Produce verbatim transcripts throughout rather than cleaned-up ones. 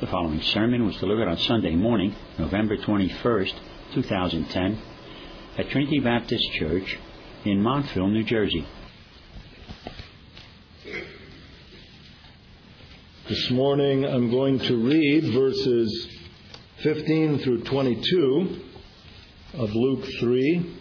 The following sermon was delivered on Sunday morning, November twenty-first, two thousand ten, at Trinity Baptist Church in Montville, New Jersey. This morning I'm going to read verses fifteen through twenty-two of Luke three.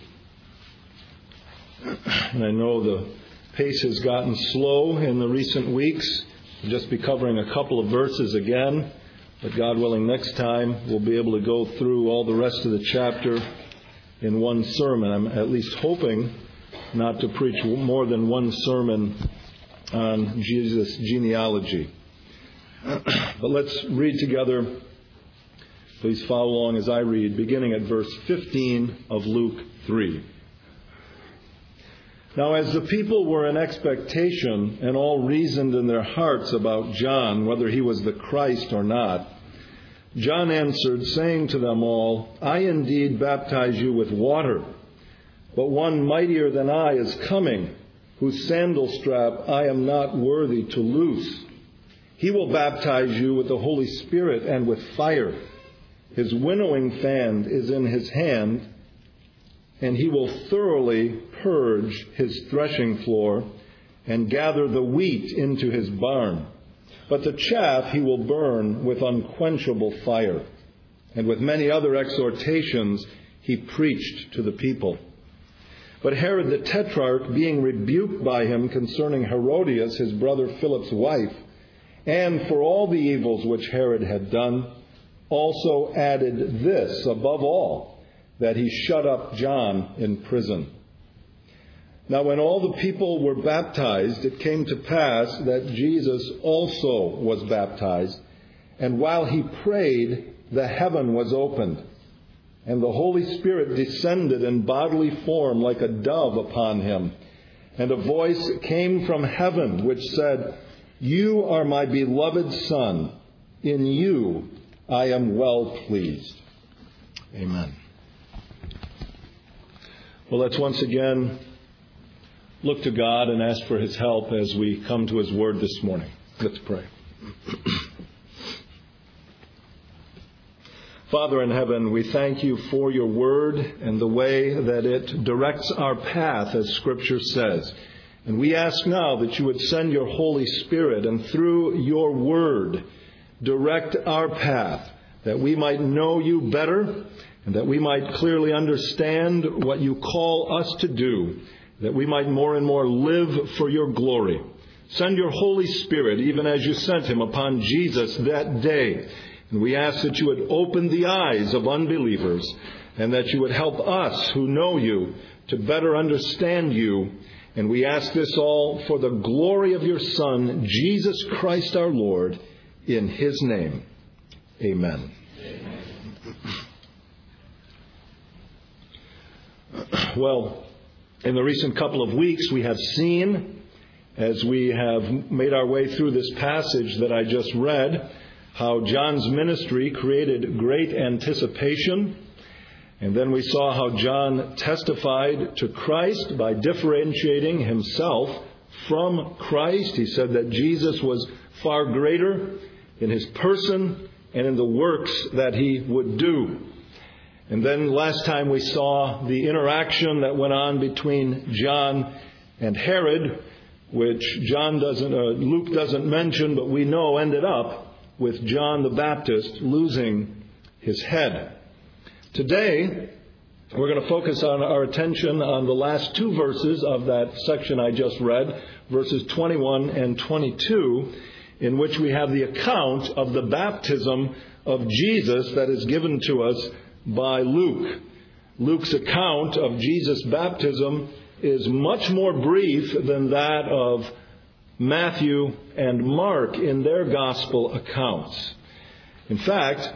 And I know the pace has gotten slow in the recent weeks. We'll just be covering a couple of verses again. But God willing, next time we'll be able to go through all the rest of the chapter in one sermon. I'm at least hoping not to preach more than one sermon on Jesus' genealogy. But let's read together. Please follow along as I read, beginning at verse fifteen of Luke three. Now as the people were in expectation and all reasoned in their hearts about John, whether he was the Christ or not, John answered, saying to them all, I indeed baptize you with water, but one mightier than I is coming, whose sandal strap I am not worthy to loose. He will baptize you with the Holy Spirit and with fire. His winnowing fan is in his hand, and he will thoroughly purge his threshing floor and gather the wheat into his barn. But the chaff he will burn with unquenchable fire. And with many other exhortations he preached to the people. But Herod the Tetrarch, being rebuked by him concerning Herodias, his brother Philip's wife, and for all the evils which Herod had done, also added this above all, that he shut up John in prison. Now when all the people were baptized, it came to pass that Jesus also was baptized. And while he prayed, the heaven was opened, and the Holy Spirit descended in bodily form like a dove upon him. And a voice came from heaven which said, You are my beloved Son. In you I am well pleased. Amen. Well, let's once again look to God and ask for His help as we come to His Word this morning. Let's pray. Father in heaven, we thank You for Your Word and the way that it directs our path, as Scripture says. And we ask now that You would send Your Holy Spirit and through Your Word direct our path, that we might know You better and that we might clearly understand what You call us to do, that we might more and more live for Your glory. Send Your Holy Spirit, even as You sent Him upon Jesus that day. And we ask that You would open the eyes of unbelievers and that You would help us who know You to better understand You. And we ask this all for the glory of Your Son, Jesus Christ our Lord, in His name. Amen. Amen. Well, in the recent couple of weeks, we have seen, as we have made our way through this passage that I just read, how John's ministry created great anticipation. And then we saw how John testified to Christ by differentiating himself from Christ. He said that Jesus was far greater in His person and in the works that He would do. And then last time we saw the interaction that went on between John and Herod, which John doesn't, uh, Luke doesn't mention, but we know ended up with John the Baptist losing his head. Today, we're going to focus on our attention on the last two verses of that section I just read, verses twenty-one and twenty-two, in which we have the account of the baptism of Jesus that is given to us by Luke. Luke's account of Jesus' baptism is much more brief than that of Matthew and Mark in their gospel accounts. In fact,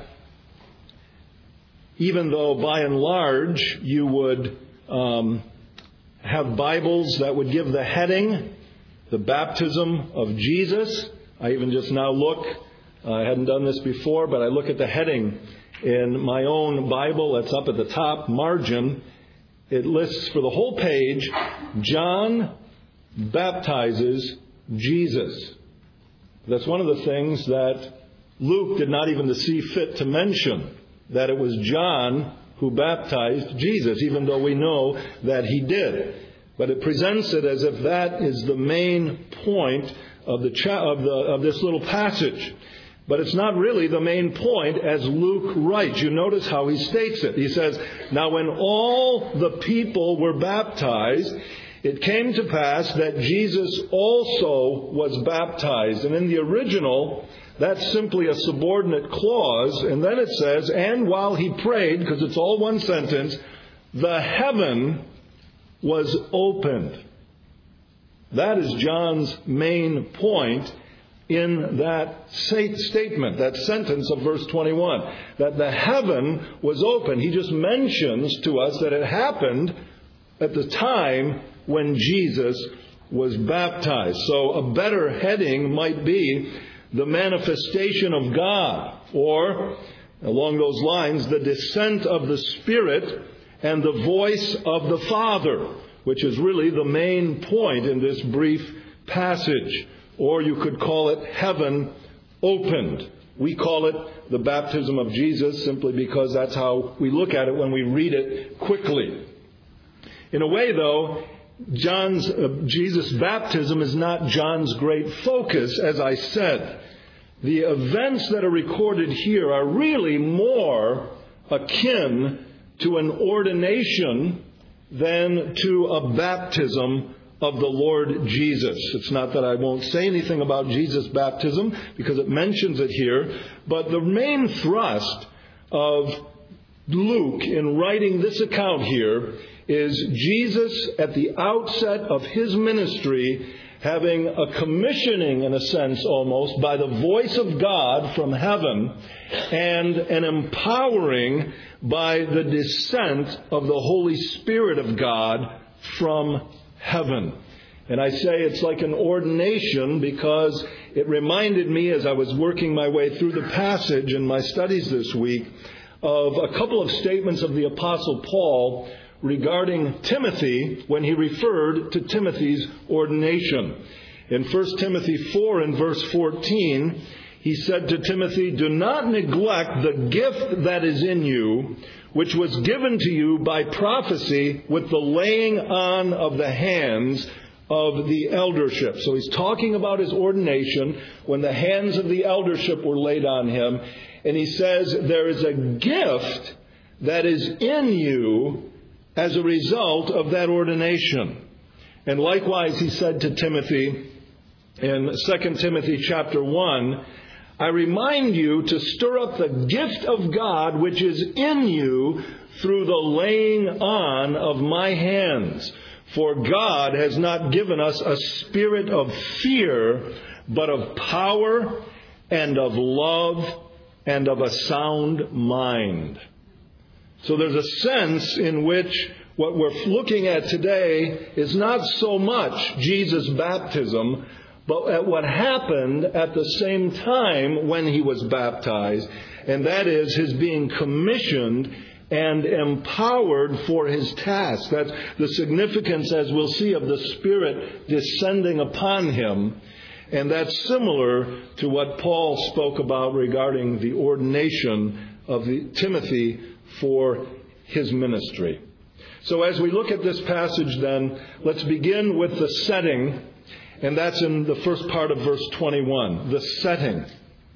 even though by and large you would um, have Bibles that would give the heading, the baptism of Jesus, I even just now look, I hadn't done this before, but I look at the heading in my own Bible that's up at the top margin. It lists for the whole page, John baptizes Jesus. That's one of the things that Luke did not even see fit to mention that it was John who baptized Jesus, even though we know that he did. But it presents it as if that is the main point of the cha- of the of this little passage. But it's not really the main point as Luke writes. You notice how he states it. He says, "Now when all the people were baptized, it came to pass that Jesus also was baptized." And in the original, that's simply a subordinate clause. And then it says, "And while he prayed," because it's all one sentence, "the heaven was opened." That is John's main point in that statement, that sentence of verse twenty-one, that the heaven was open. He just mentions to us that it happened at the time when Jesus was baptized. So a better heading might be the manifestation of God, or along those lines, the descent of the Spirit and the voice of the Father, which is really the main point in this brief passage. Or you could call it heaven opened. We call it the baptism of Jesus simply because that's how we look at it when we read it quickly. In a way, though, John's uh, Jesus' baptism is not John's great focus, as I said. The events that are recorded here are really more akin to an ordination than to a baptism of the Lord Jesus. It's not that I won't say anything about Jesus' baptism, because it mentions it here, but the main thrust of Luke in writing this account here is Jesus at the outset of his ministry having a commissioning, in a sense almost, by the voice of God from heaven, and an empowering by the descent of the Holy Spirit of God from heaven. And I say it's like an ordination because it reminded me, as I was working my way through the passage in my studies this week, of a couple of statements of the Apostle Paul regarding Timothy when he referred to Timothy's ordination. In First Timothy four and verse fourteen, he said to Timothy, "Do not neglect the gift that is in you, which was given to you by prophecy with the laying on of the hands of the eldership." So he's talking about his ordination when the hands of the eldership were laid on him. And he says there is a gift that is in you as a result of that ordination. And likewise, he said to Timothy in Second Timothy chapter one, "I remind you to stir up the gift of God which is in you through the laying on of my hands. For God has not given us a spirit of fear, but of power and of love and of a sound mind." So there's a sense in which what we're looking at today is not so much Jesus' baptism, but at what happened at the same time when he was baptized, and that is his being commissioned and empowered for his task. That's the significance, as we'll see, of the Spirit descending upon him. And that's similar to what Paul spoke about regarding the ordination of the, Timothy for his ministry. So as we look at this passage then, let's begin with the setting, and that's in the first part of verse twenty-one, the setting.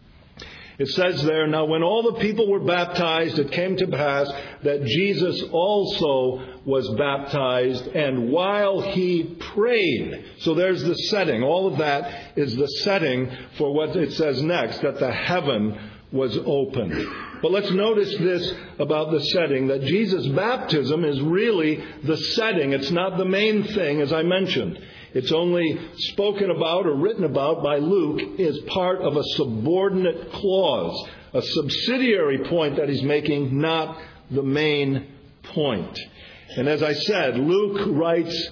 It says there, "Now when all the people were baptized, it came to pass that Jesus also was baptized, and while he prayed." So there's the setting. All of that is the setting for what it says next, that the heaven was opened. But let's notice this about the setting, that Jesus' baptism is really the setting. It's not the main thing, as I mentioned. It's only spoken about or written about by Luke as part of a subordinate clause, a subsidiary point that he's making, not the main point. And as I said, Luke writes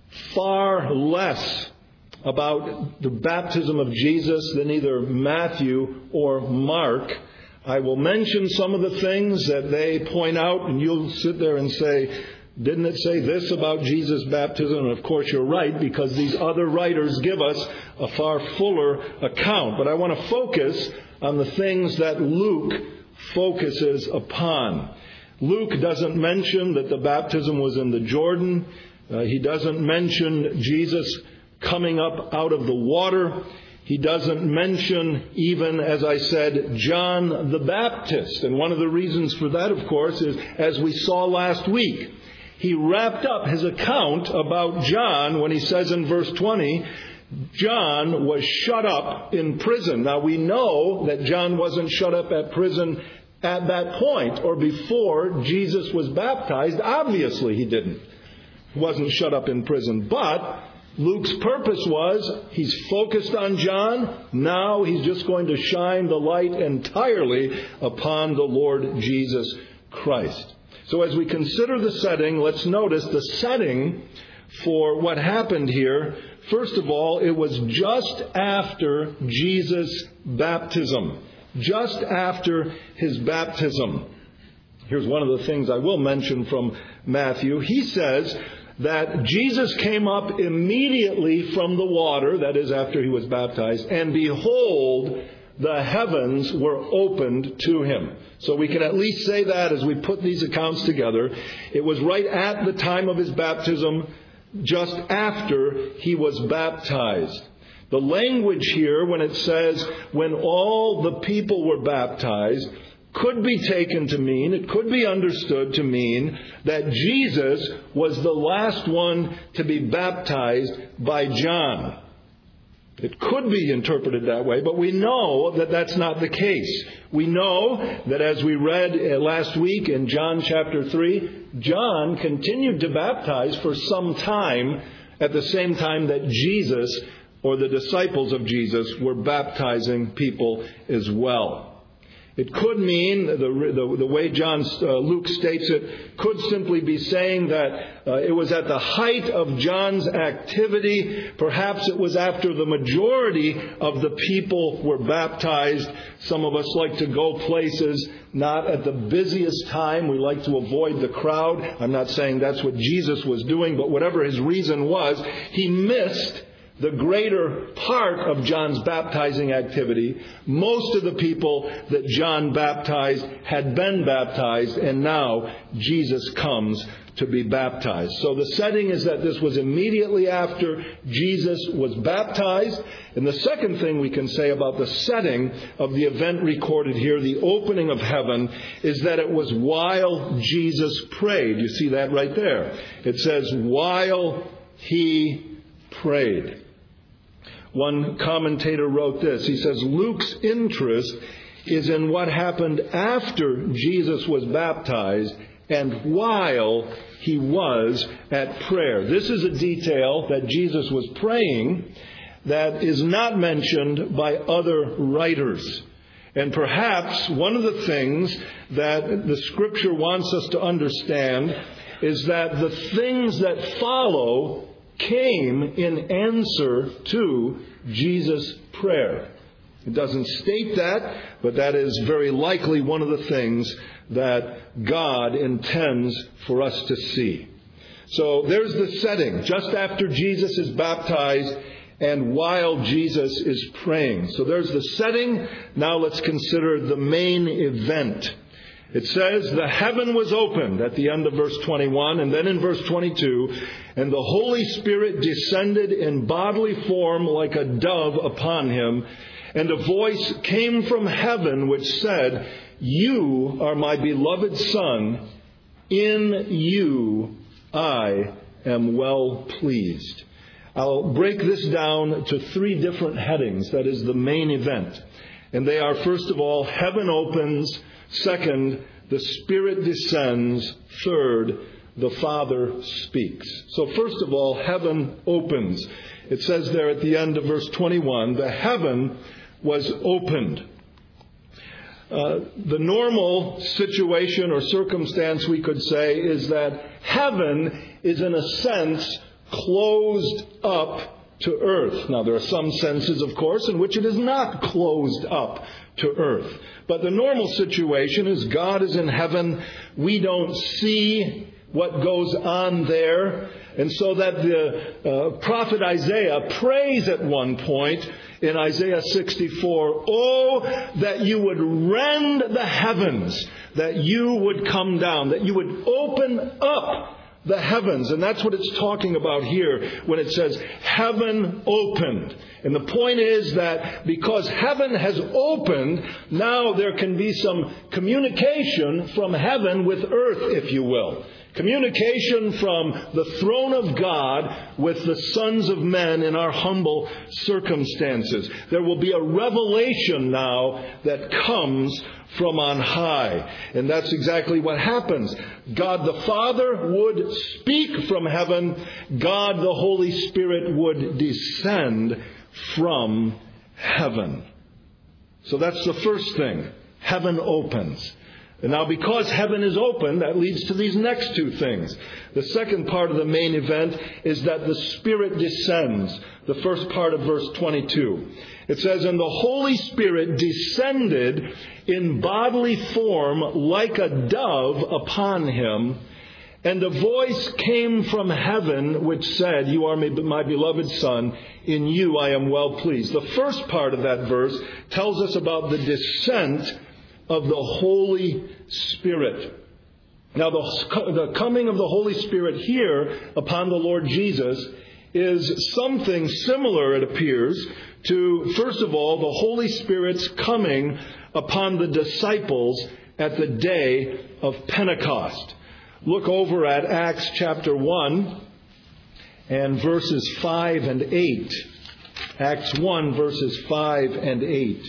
far less about the baptism of Jesus than either Matthew or Mark. I will mention some of the things that they point out, and you'll sit there and say, Didn't it say this about Jesus' baptism? And of course you're right, because these other writers give us a far fuller account. But I want to focus on the things that Luke focuses upon. Luke doesn't mention that the baptism was in the Jordan. Uh, he doesn't mention Jesus coming up out of the water. He doesn't mention even, as I said, John the Baptist. And one of the reasons for that, of course, is, as we saw last week, he wrapped up his account about John when he says in verse twenty, John was shut up in prison. Now we know that John wasn't shut up at prison at that point or before Jesus was baptized. Obviously he didn't. He wasn't shut up in prison. But Luke's purpose was he's focused on John. Now he's just going to shine the light entirely upon the Lord Jesus Christ. So as we consider the setting, let's notice the setting for what happened here. First of all, it was just after Jesus' baptism. Just after his baptism. Here's one of the things I will mention from Matthew. He says that Jesus came up immediately from the water, that is after he was baptized, and behold, the heavens were opened to him. So we can at least say that as we put these accounts together. It was right at the time of his baptism, just after he was baptized. The language here, when it says, when all the people were baptized, could be taken to mean, it could be understood to mean, that Jesus was the last one to be baptized by John. It could be interpreted that way, but we know that that's not the case. We know that as we read last week in John chapter three, John continued to baptize for some time at the same time that Jesus, or the disciples of Jesus, were baptizing people as well. It could mean, the, the, the way John uh, Luke states it, could simply be saying that uh, it was at the height of John's activity. Perhaps it was after the majority of the people were baptized. Some of us like to go places not at the busiest time. We like to avoid the crowd. I'm not saying that's what Jesus was doing, but whatever his reason was, he missed the greater part of John's baptizing activity. Most of the people that John baptized had been baptized, and now Jesus comes to be baptized. So the setting is that this was immediately after Jesus was baptized. And the second thing we can say about the setting of the event recorded here, the opening of heaven, is that it was while Jesus prayed. You see that right there. It says, while he prayed. One commentator wrote this. He says, Luke's interest is in what happened after Jesus was baptized and while he was at prayer. This is a detail that Jesus was praying that is not mentioned by other writers. And perhaps one of the things that the Scripture wants us to understand is that the things that follow came in answer to Jesus' prayer. It doesn't state that, but that is very likely one of the things that God intends for us to see. So there's the setting, just after Jesus is baptized and while Jesus is praying. So there's the setting. Now let's consider the main event. It says the heaven was opened at the end of verse twenty-one, and then in verse twenty-two, and the Holy Spirit descended in bodily form like a dove upon him, and a voice came from heaven which said, "You are my beloved Son, in you I am well pleased." I'll break this down to three different headings. That is the main event. And they are, first of all, heaven opens. Second, the Spirit descends. Third, the Father speaks. So first of all, heaven opens. It says there at the end of verse twenty-one, the heaven was opened. Uh, the normal situation or circumstance, we could say, is that heaven is in a sense closed up to earth. Now, there are some senses, of course, in which it is not closed up to earth. But the normal situation is God is in heaven. We don't see what goes on there. And so that the uh, prophet Isaiah prays at one point in Isaiah sixty-four, "Oh, that you would rend the heavens, that you would come down, that you would open up the heavens." And that's what it's talking about here when it says heaven opened. And the point is that because heaven has opened, now there can be some communication from heaven with earth, if you will. Communication from the throne of God with the sons of men in our humble circumstances. There will be a revelation now that comes from on high. And that's exactly what happens. God the Father would speak from heaven. God the Holy Spirit would descend from heaven. So that's the first thing. Heaven opens. And now because heaven is open, that leads to these next two things. The second part of the main event is that the Spirit descends. The first part of verse twenty-two. It says, "And the Holy Spirit descended in bodily form like a dove upon him. And a voice came from heaven which said, 'You are my beloved Son, in you I am well pleased.'" The first part of that verse tells us about the descent of the Holy Spirit. Now, the, the coming of the Holy Spirit here upon the Lord Jesus is something similar, it appears, to, first of all, the Holy Spirit's coming upon the disciples at the day of Pentecost. Look over at Acts chapter one and verses five and eight. Acts one, verses five and eight.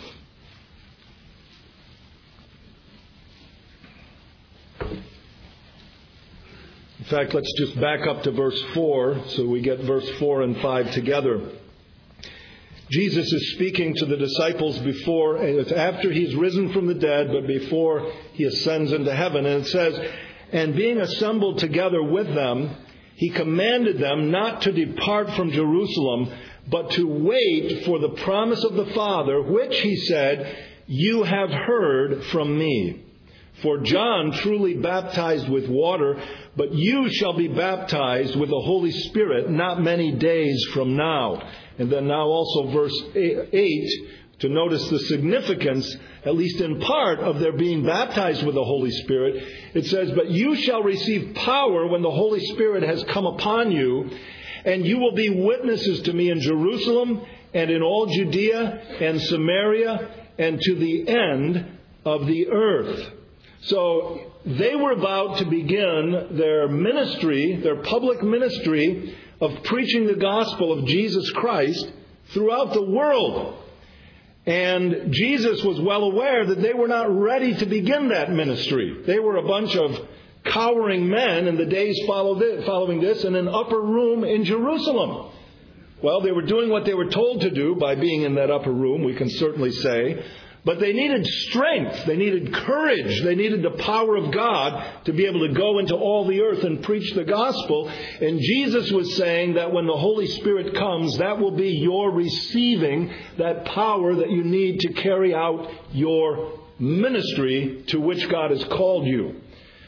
In fact, let's just back up to verse four so we get verse four and five together. Jesus is speaking to the disciples before, it's after he's risen from the dead, but before he ascends into heaven. And it says, "And being assembled together with them, he commanded them not to depart from Jerusalem, but to wait for the promise of the Father, which he said, 'You have heard from me. For John truly baptized with water, but you shall be baptized with the Holy Spirit not many days from now.'" And then now also verse eight, to notice the significance, at least in part, of their being baptized with the Holy Spirit. It says, "But you shall receive power when the Holy Spirit has come upon you, and you will be witnesses to me in Jerusalem and in all Judea and Samaria and to the end of the earth." So they were about to begin their ministry, their public ministry of preaching the gospel of Jesus Christ throughout the world. And Jesus was well aware that they were not ready to begin that ministry. They were a bunch of cowering men in the days following this in an upper room in Jerusalem. Well, they were doing what they were told to do by being in that upper room, we can certainly say. But they needed strength. They needed courage. They needed the power of God to be able to go into all the earth and preach the gospel. And Jesus was saying that when the Holy Spirit comes, that will be your receiving that power that you need to carry out your ministry to which God has called you.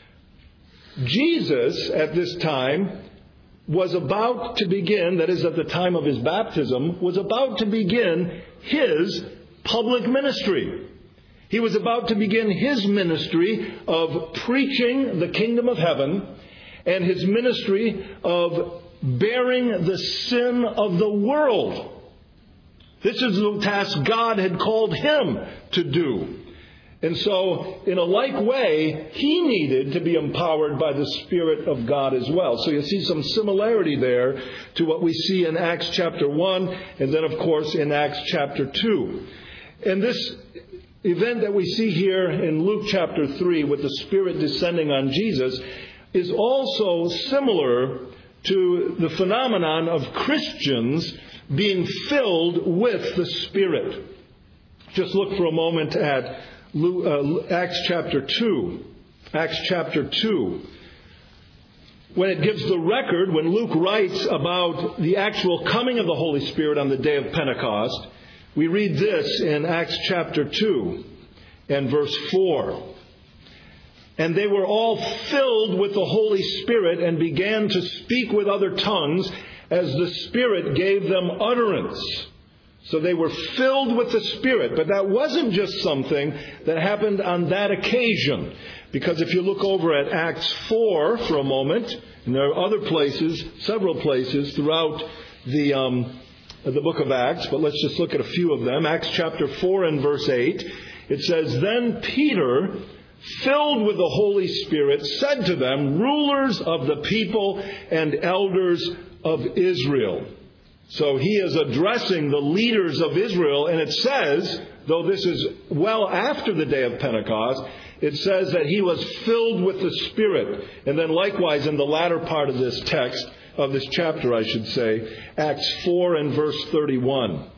Jesus, at this time, was about to begin, that is at the time of his baptism, was about to begin his public ministry. He was about to begin his ministry of preaching the kingdom of heaven and his ministry of bearing the sin of the world. This is the task God had called him to do. And so, in a like way, he needed to be empowered by the Spirit of God as well. So you see some similarity there to what we see in Acts chapter one and then, of course, in Acts chapter two. And this event that we see here in Luke chapter three with the Spirit descending on Jesus is also similar to the phenomenon of Christians being filled with the Spirit. Just look for a moment at Luke, uh, Acts chapter two. Acts chapter two. When it gives the record, when Luke writes about the actual coming of the Holy Spirit on the day of Pentecost, we read this in Acts chapter two and verse four. And they were all filled with the Holy Spirit and began to speak with other tongues as the Spirit gave them utterance. So they were filled with the Spirit. But that wasn't just something that happened on that occasion. Because if you look over at Acts four for a moment, and there are other places, several places throughout the um, the book of Acts, but let's just look at a few of them. Acts chapter four and verse eight, it says, "Then Peter, filled with the Holy Spirit, said to them, 'Rulers of the people and elders of Israel.'" So he is addressing the leaders of Israel, and it says, though this is well after the day of Pentecost, it says that he was filled with the Spirit. And then likewise in the latter part of this text, of this chapter I should say, Acts four and verse thirty-one.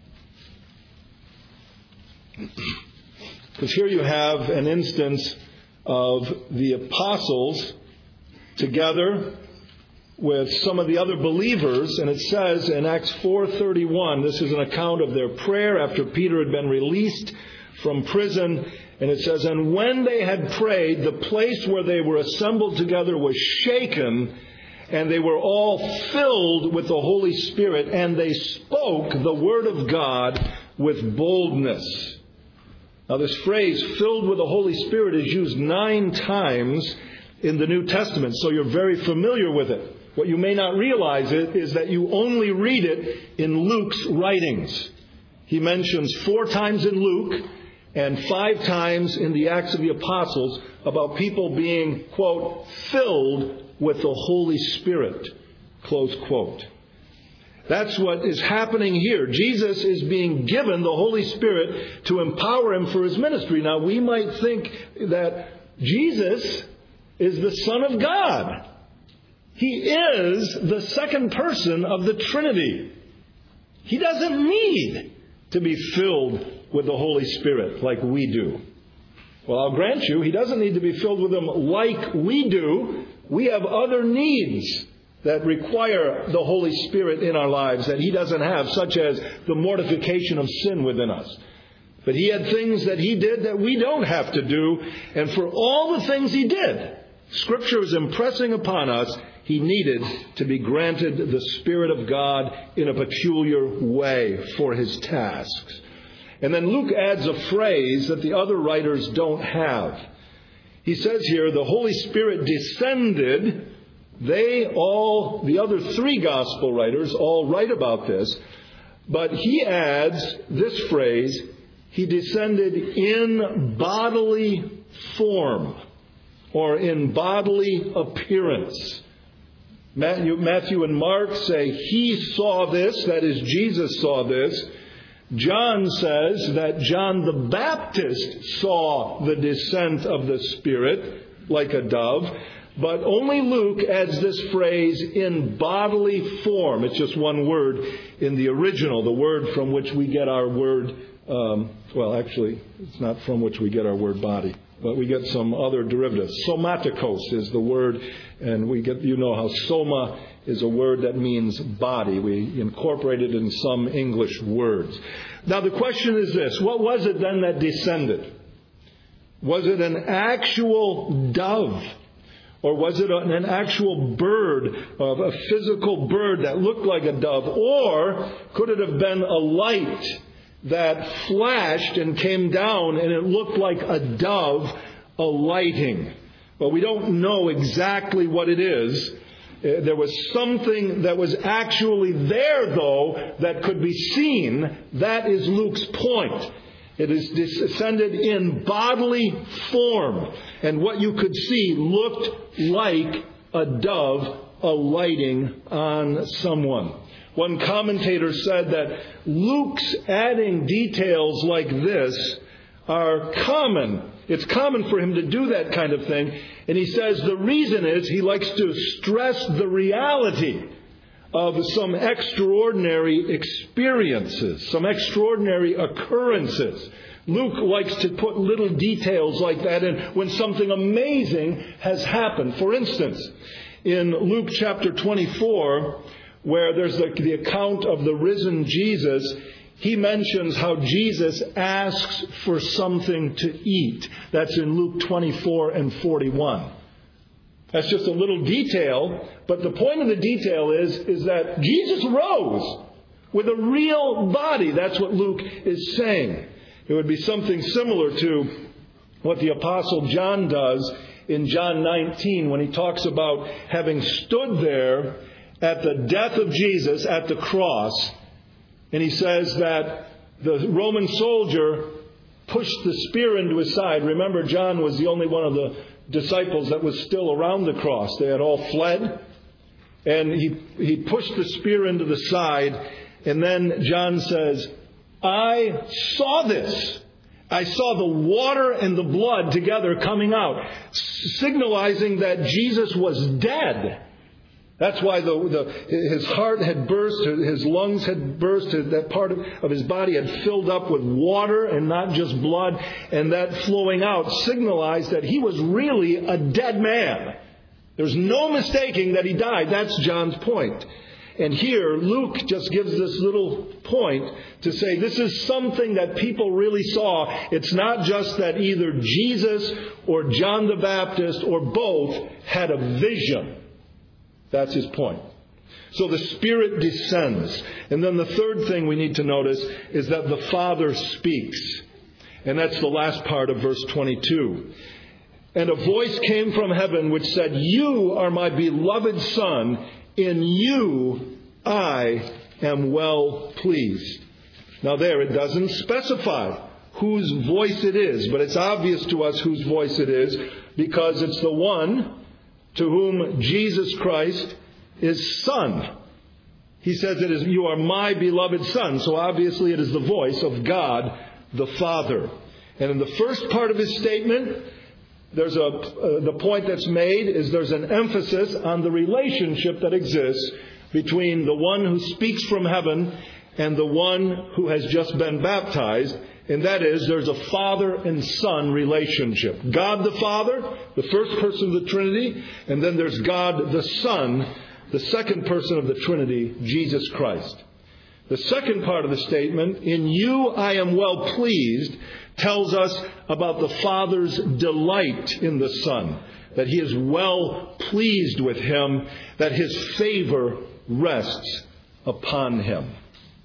Because here you have an instance of the apostles together with some of the other believers, and it says in Acts four thirty-one, this is an account of their prayer after Peter had been released from prison, and it says, "And when they had prayed, the place where they were assembled together was shaken, and they were all filled with the Holy Spirit, and they spoke the word of God with boldness." Now this phrase, "filled with the Holy Spirit," is used nine times in the New Testament, so you're very familiar with it. What you may not realize it is that you only read it in Luke's writings. He mentions four times in Luke and five times in the Acts of the Apostles about people being, quote, "filled with the Holy Spirit," close quote. That's what is happening here. Jesus is being given the Holy Spirit to empower him for his ministry. Now, we might think that Jesus is the Son of God. He is the second person of the Trinity. He doesn't need to be filled with the Holy Spirit like we do. Well, I'll grant you, he doesn't need to be filled with them like we do. We have other needs that require the Holy Spirit in our lives that he doesn't have, such as the mortification of sin within us. But he had things that he did that we don't have to do. And for all the things he did, Scripture is impressing upon us, he needed to be granted the Spirit of God in a peculiar way for his tasks. And then Luke adds a phrase that the other writers don't have. He says here, the Holy Spirit descended. They all, the other three gospel writers, all write about this. But he adds this phrase, he descended in bodily form, or in bodily appearance. Matthew, Matthew and Mark say he saw this, that is, Jesus saw this. John says that John the Baptist saw the descent of the Spirit like a dove. But only Luke adds this phrase, in bodily form. It's just one word in the original, the word from which we get our word, um, well, actually, it's not from which we get our word body, but we get some other derivatives. Somatikos is the word, and we get, you know how soma is a word that means body. We incorporate it in some English words. Now the question is this, what was it then that descended? Was it an actual dove? Or was it an actual bird, a physical bird that looked like a dove? Or could it have been a light that flashed and came down and it looked like a dove alighting? Well, we don't know exactly what it is. There was something that was actually there, though, that could be seen. That is Luke's point. It is descended in bodily form. And what you could see looked like a dove alighting on someone. One commentator said that Luke's adding details like this are common. It's common for him to do that kind of thing. And he says the reason is he likes to stress the reality of some extraordinary experiences, some extraordinary occurrences. Luke likes to put little details like that in when something amazing has happened. For instance, in Luke chapter twenty-four, where there's the, the account of the risen Jesus, he mentions how Jesus asks for something to eat. That's in Luke twenty-four and forty-one. That's just a little detail, but the point of the detail is, is that Jesus rose with a real body. That's what Luke is saying. It would be something similar to what the Apostle John does in John nineteen when he talks about having stood there at the death of Jesus at the cross. And he says that the Roman soldier pushed the spear into his side. Remember, John was the only one of the disciples that was still around the cross. They had all fled. And he, he pushed the spear into the side. And then John says, I saw this. I saw the water and the blood together coming out, signalizing that Jesus was dead. That's why the, the, his heart had burst, his lungs had burst, that part of, of his body had filled up with water and not just blood. And that flowing out signalized that he was really a dead man. There's no mistaking that he died. That's John's point. And here, Luke just gives this little point to say this is something that people really saw. It's not just that either Jesus or John the Baptist or both had a vision. That's his point. So the Spirit descends. And then the third thing we need to notice is that the Father speaks. And that's the last part of verse twenty-two. And a voice came from heaven which said, You are my beloved Son. In you I am well pleased. Now there, it doesn't specify whose voice it is, but it's obvious to us whose voice it is because it's the one to whom Jesus Christ is Son. He says it is, you are my beloved Son. So obviously it is the voice of God the Father. And in the first part of his statement, there's a uh, the point that's made is there's an emphasis on the relationship that exists between the one who speaks from heaven and the one who has just been baptized. And that is, there's a Father and Son relationship. God the Father, the first person of the Trinity, and then there's God the Son, the second person of the Trinity, Jesus Christ. The second part of the statement, in you I am well pleased, tells us about the Father's delight in the Son, that he is well pleased with him, that his favor rests upon him.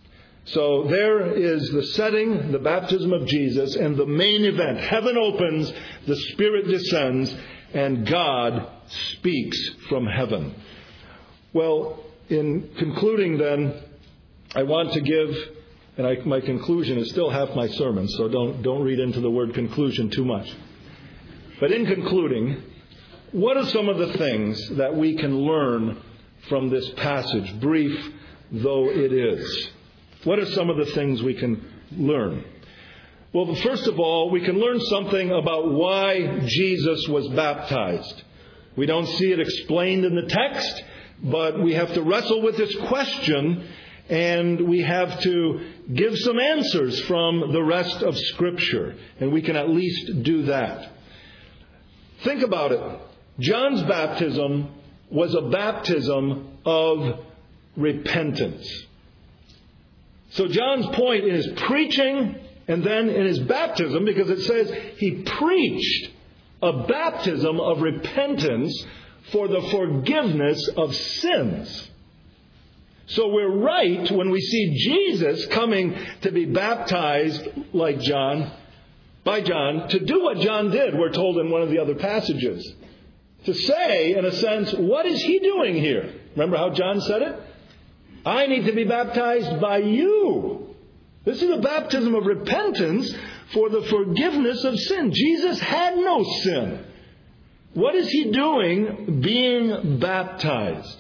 So there is the setting, the baptism of Jesus, and the main event. Heaven opens, the Spirit descends, and God speaks from heaven. Well, in concluding then, I want to give, and I, my conclusion is still half my sermon, so don't, don't read into the word conclusion too much. But in concluding, what are some of the things that we can learn from this passage, brief though it is? What are some of the things we can learn? Well, first of all, we can learn something about why Jesus was baptized. We don't see it explained in the text, but we have to wrestle with this question, and we have to give some answers from the rest of Scripture, and we can at least do that. Think about it. John's baptism was a baptism of repentance. So John's point in his preaching and then in his baptism, because it says he preached a baptism of repentance for the forgiveness of sins. So we're right when we see Jesus coming to be baptized like John, by John, to do what John did, we're told in one of the other passages. To say, in a sense, what is he doing here? Remember how John said it? I need to be baptized by you. This is a baptism of repentance for the forgiveness of sin. Jesus had no sin. What is he doing being baptized?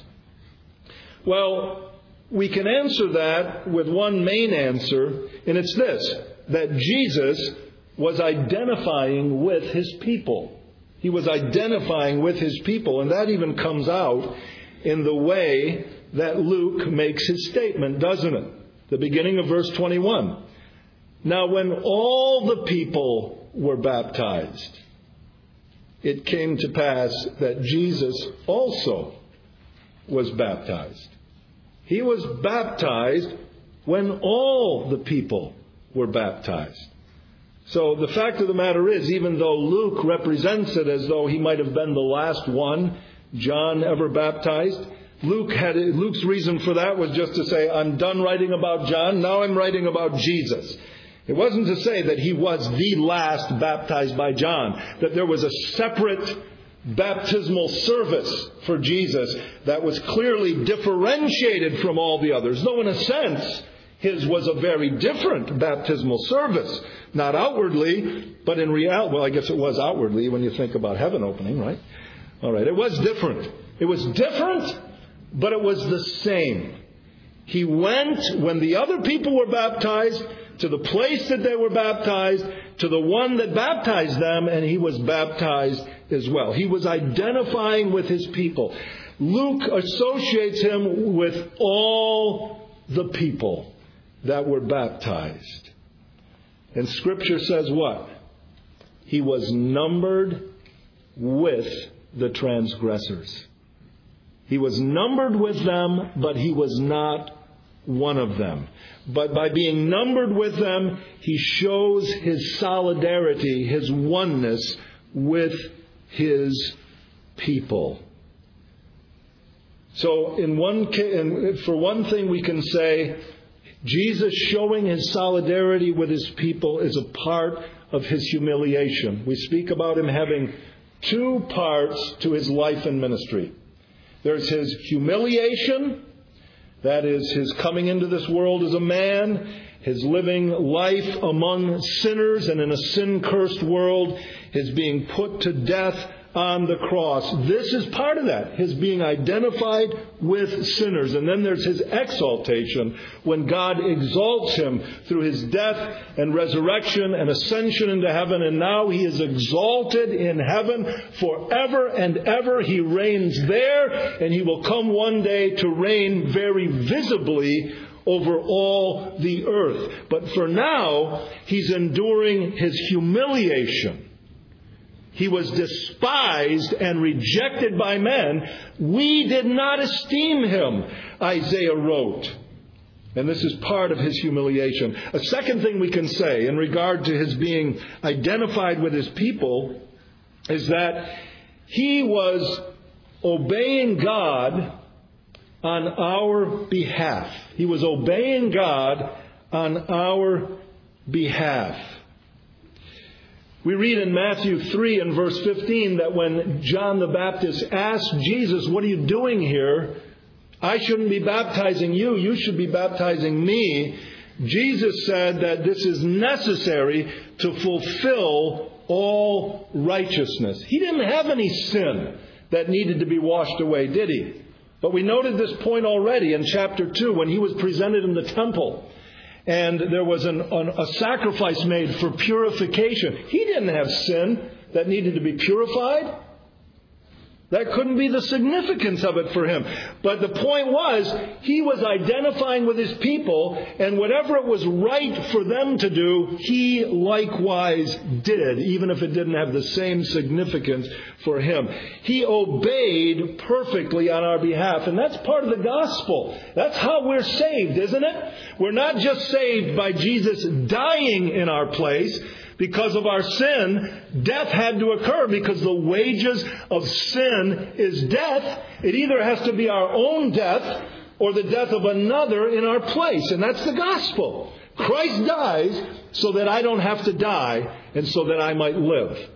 Well, we can answer that with one main answer, and it's this, that Jesus was identifying with his people. He was identifying with his people, and that even comes out in the way that Luke makes his statement, doesn't it? The beginning of verse twenty-one. Now, when all the people were baptized, it came to pass that Jesus also was baptized. He was baptized when all the people were baptized. So the fact of the matter is, even though Luke represents it as though he might have been the last one John ever baptized, Luke had Luke's reason for that was just to say, I'm done writing about John, now I'm writing about Jesus. It wasn't to say that he was the last baptized by John, that there was a separate baptismal service for Jesus that was clearly differentiated from all the others. Though in a sense, his was a very different baptismal service. Not outwardly, but in reality, well, I guess it was outwardly when you think about heaven opening, right? All right, it was different. It was different, but it was the same. He went, when the other people were baptized, to the place that they were baptized, to the one that baptized them, and he was baptized as well. He was identifying with his people. Luke associates him with all the people that were baptized. And Scripture says what? He was numbered with the transgressors. He was numbered with them, but he was not one of them. But by being numbered with them, he shows his solidarity, his oneness with his people. So in one case, for one thing we can say, Jesus showing his solidarity with his people is a part of his humiliation. We speak about him having two parts to his life and ministry. There's his humiliation, that is his coming into this world as a man, his living life among sinners and in a sin-cursed world, his being put to death on the cross. This is part of that, his being identified with sinners. And then there's his exaltation when God exalts him through his death and resurrection and ascension into heaven. And now he is exalted in heaven forever and ever. He reigns there, and he will come one day to reign very visibly over all the earth. But for now, he's enduring his humiliation. He was despised and rejected by men. We did not esteem him, Isaiah wrote. And this is part of his humiliation. A second thing we can say in regard to his being identified with his people is that he was obeying God on our behalf. He was obeying God on our behalf. We read in Matthew three and verse fifteen that when John the Baptist asked Jesus, what are you doing here? I shouldn't be baptizing you. You should be baptizing me. Jesus said that this is necessary to fulfill all righteousness. He didn't have any sin that needed to be washed away, did he? But we noted this point already in chapter two when he was presented in the temple. And there was an, an, a sacrifice made for purification. He didn't have sin that needed to be purified. That couldn't be the significance of it for him. But the point was, he was identifying with his people, and whatever it was right for them to do, he likewise did, even if it didn't have the same significance for him. He obeyed perfectly on our behalf, and that's part of the gospel. That's how we're saved, isn't it? We're not just saved by Jesus dying in our place. Because of our sin, death had to occur because the wages of sin is death. It either has to be our own death or the death of another in our place. And that's the gospel. Christ dies so that I don't have to die and so that I might live.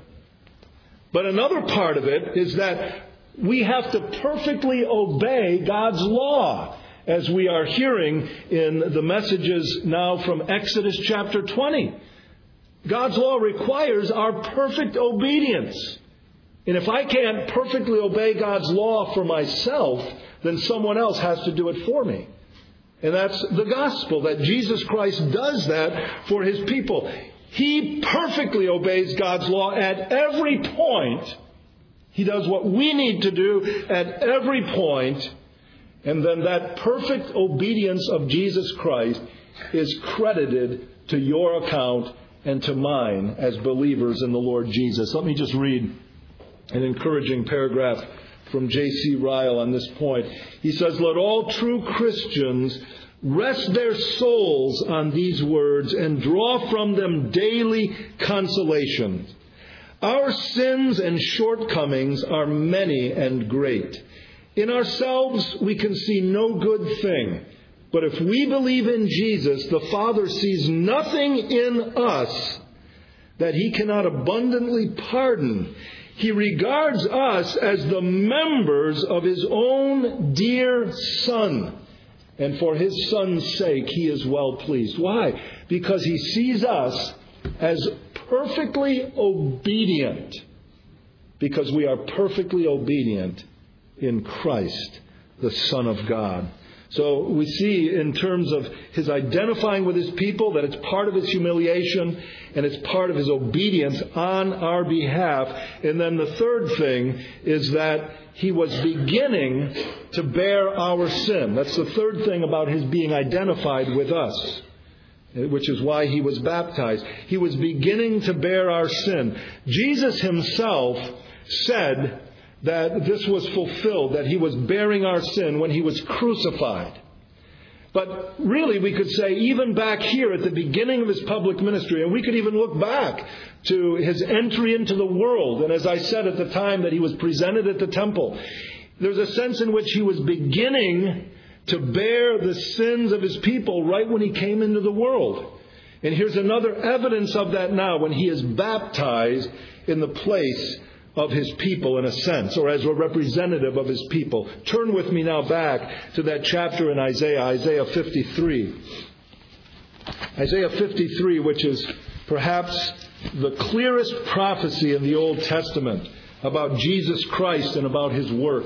But another part of it is that we have to perfectly obey God's law, as we are hearing in the messages now from Exodus chapter twenty. God's law requires our perfect obedience. And if I can't perfectly obey God's law for myself, then someone else has to do it for me. And that's the gospel, that Jesus Christ does that for his people. He perfectly obeys God's law at every point. He does what we need to do at every point. And then that perfect obedience of Jesus Christ is credited to your account and to mine as believers in the Lord Jesus. Let me just read an encouraging paragraph from J C Ryle on this point. He says, let all true Christians rest their souls on these words and draw from them daily consolation. Our sins and shortcomings are many and great. In ourselves we can see no good thing. But if we believe in Jesus, the Father sees nothing in us that He cannot abundantly pardon. He regards us as the members of His own dear Son. And for His Son's sake, He is well pleased. Why? Because He sees us as perfectly obedient. Because we are perfectly obedient in Christ, the Son of God. So we see in terms of His identifying with His people that it's part of His humiliation and it's part of His obedience on our behalf. And then the third thing is that He was beginning to bear our sin. That's the third thing about His being identified with us, which is why He was baptized. He was beginning to bear our sin. Jesus Himself said that this was fulfilled, that He was bearing our sin when He was crucified. But really, we could say, even back here at the beginning of His public ministry, and we could even look back to His entry into the world, and as I said at the time that He was presented at the temple, there's a sense in which He was beginning to bear the sins of His people right when He came into the world. And here's another evidence of that now when He is baptized in the place of His people, in a sense, or as a representative of His people. Turn with me now back to that chapter in Isaiah, Isaiah fifty-three. Isaiah fifty-three, which is perhaps the clearest prophecy in the Old Testament about Jesus Christ and about His work.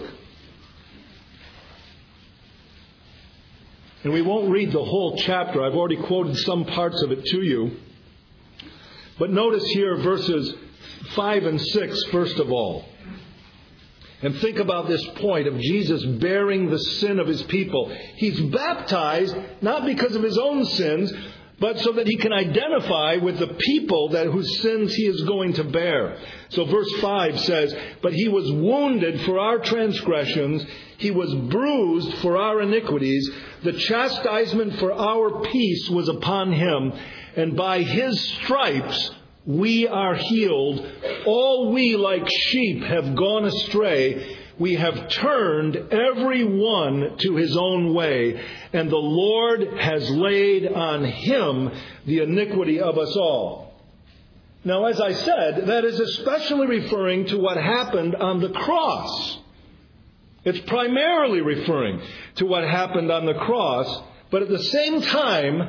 And we won't read the whole chapter. I've already quoted some parts of it to you. But notice here verses five and six, first of all. And think about this point of Jesus bearing the sin of His people. He's baptized not because of His own sins, but so that He can identify with the people that whose sins He is going to bear. So verse five says, "But He was wounded for our transgressions, He was bruised for our iniquities. The chastisement for our peace was upon Him, and by His stripes we are healed. All we like sheep have gone astray. We have turned every one to his own way, and the Lord has laid on Him the iniquity of us all." Now, as I said, that is especially referring to what happened on the cross. It's primarily referring to what happened on the cross, but at the same time,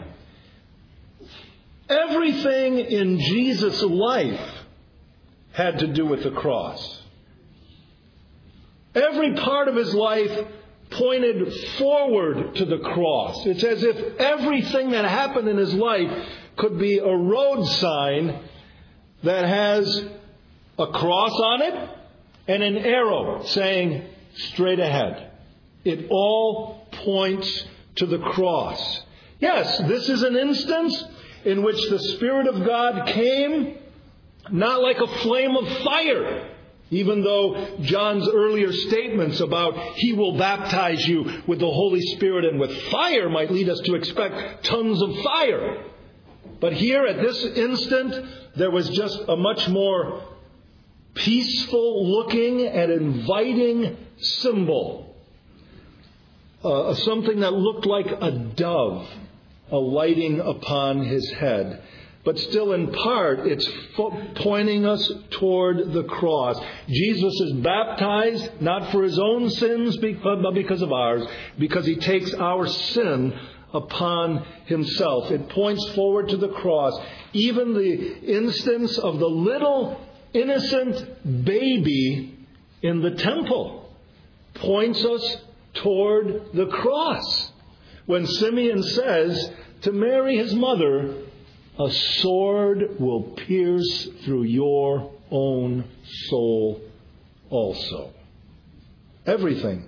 everything in Jesus' life had to do with the cross. Every part of His life pointed forward to the cross. It's as if everything that happened in His life could be a road sign that has a cross on it and an arrow saying straight ahead. It all points to the cross. Yes, this is an instance in which the Spirit of God came not like a flame of fire, even though John's earlier statements about He will baptize you with the Holy Spirit and with fire might lead us to expect tons of fire. But here at this instant, there was just a much more peaceful looking and inviting symbol. Uh, something that looked like a dove alighting upon His head. But still in part, it's pointing us toward the cross. Jesus is baptized not for His own sins, but because of ours, because He takes our sin upon Himself. It points forward to the cross. Even the instance of the little innocent baby in the temple points us toward the cross. When Simeon says to Mary, his mother, "A sword will pierce through your own soul also." Everything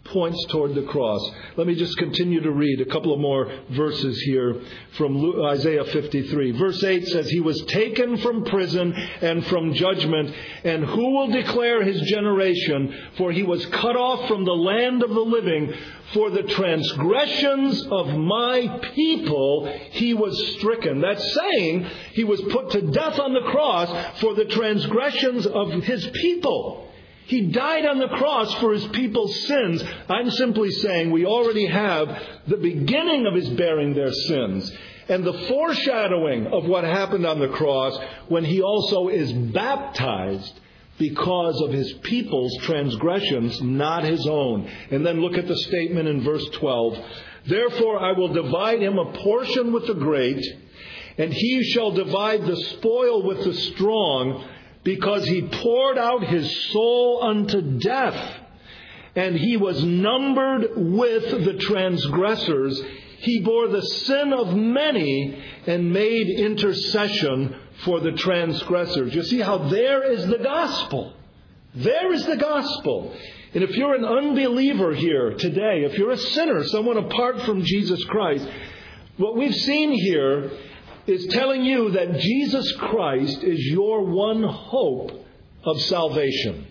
points toward the cross. Let me just continue to read a couple of more verses here from Isaiah fifty-three. Verse eight says, He was taken from prison and from judgment, and who will declare His generation? For He was cut off from the land of the living. For the transgressions of my people He was stricken. That's saying He was put to death on the cross for the transgressions of His people. He died on the cross for His people's sins. I'm simply saying we already have the beginning of His bearing their sins and the foreshadowing of what happened on the cross when He also is baptized because of His people's transgressions, not His own. And then look at the statement in verse twelve. Therefore I will divide Him a portion with the great, and He shall divide the spoil with the strong, because He poured out His soul unto death, and He was numbered with the transgressors. He bore the sin of many and made intercession for the transgressors. You see how there is the gospel. There is the gospel. And if you're an unbeliever here today, if you're a sinner, someone apart from Jesus Christ, what we've seen here is telling you that Jesus Christ is your one hope of salvation.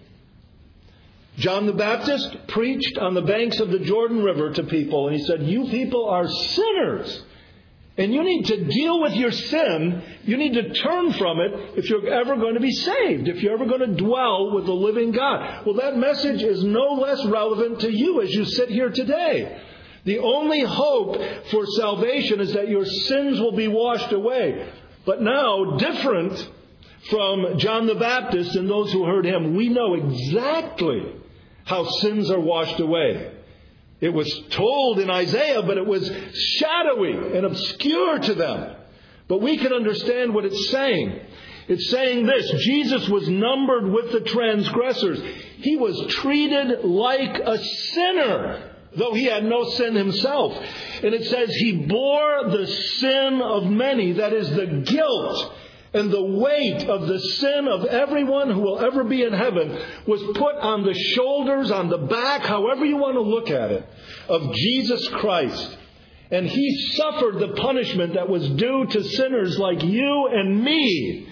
John the Baptist preached on the banks of the Jordan River to people, and he said, you people are sinners, and you need to deal with your sin. You need to turn from it if you're ever going to be saved, if you're ever going to dwell with the living God. Well, that message is no less relevant to you as you sit here today. The only hope for salvation is that your sins will be washed away. But now, different from John the Baptist and those who heard him, we know exactly how sins are washed away. It was told in Isaiah, but it was shadowy and obscure to them. But we can understand what it's saying. It's saying this: Jesus was numbered with the transgressors. He was treated like a sinner, though He had no sin Himself. And it says He bore the sin of many. That is the guilt and the weight of the sin of everyone who will ever be in heaven was put on the shoulders, on the back, however you want to look at it, of Jesus Christ. And He suffered the punishment that was due to sinners like you and me.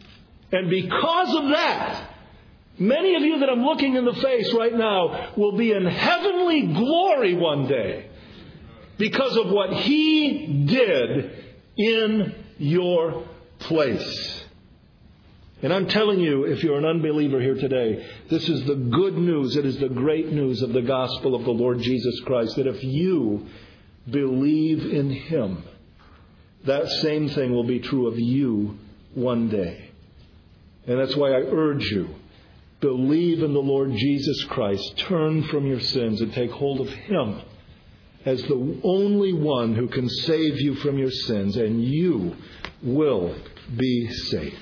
And because of that, many of you that I'm looking in the face right now will be in heavenly glory one day because of what He did in your place. And I'm telling you, if you're an unbeliever here today, this is the good news. It is the great news of the gospel of the Lord Jesus Christ, that if you believe in Him, that same thing will be true of you one day. And that's why I urge you, believe in the Lord Jesus Christ. Turn from your sins and take hold of Him as the only one who can save you from your sins, and you will be saved.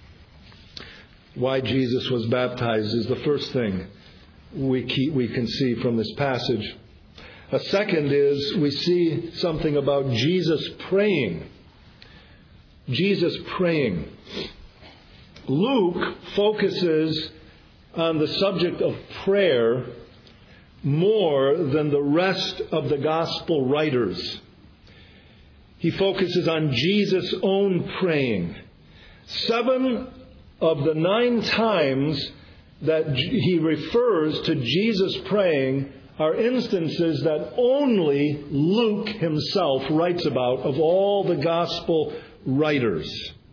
Why Jesus was baptized is the first thing we keep, we can see from this passage. A second is we see something about Jesus praying. Jesus praying. Luke focuses on the subject of prayer more than the rest of the gospel writers. He focuses on Jesus' own praying. Seven of the nine times that he refers to Jesus praying are instances that only Luke himself writes about of all the gospel writers.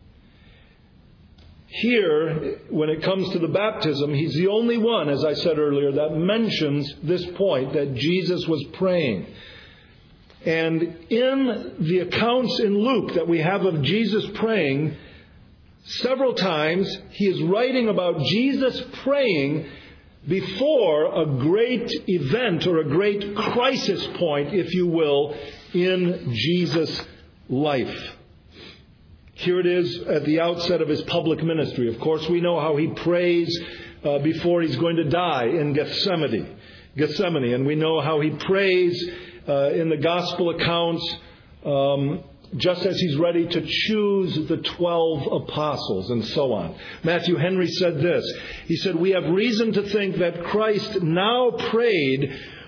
Here, when it comes to the baptism, he's the only one, as I said earlier, that mentions this point, that Jesus was praying. And in the accounts in Luke that we have of Jesus praying, several times he is writing about Jesus praying before a great event or a great crisis point, if you will, in Jesus' life. Here it is at the outset of his public ministry. Of course, we know how he prays uh, before he's going to die in Gethsemane. Gethsemane, and we know how he prays uh, in the gospel accounts um, just as he's ready to choose the twelve apostles and so on. Matthew Henry said this. He said, "We have reason to think that Christ now prayed